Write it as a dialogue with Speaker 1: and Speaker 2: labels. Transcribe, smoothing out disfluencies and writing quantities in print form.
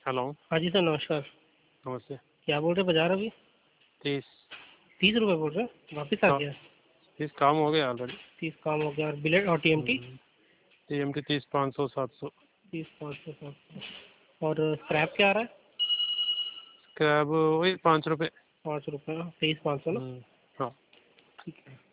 Speaker 1: Hello.
Speaker 2: हाँ जी sir, नमस्कार।
Speaker 1: नमस्ते।
Speaker 2: क्या बोल रहे बाजार अभी?
Speaker 1: 30
Speaker 2: 30 रुपये बोल रहे हैं, वापस आ
Speaker 1: का
Speaker 2: गया?
Speaker 1: 30 काम हो गया ऑलरेडी।
Speaker 2: 30 काम हो गया। और बिलेट और टीएमटी?
Speaker 1: TMT 30 500 700।
Speaker 2: 30 500 और स्क्रैप क्या आ रहा है?
Speaker 1: स्क्रैब वही 5 रुपये।
Speaker 2: 5 रुपये, 23 500 ना?
Speaker 1: हाँ।
Speaker 2: ठीक है।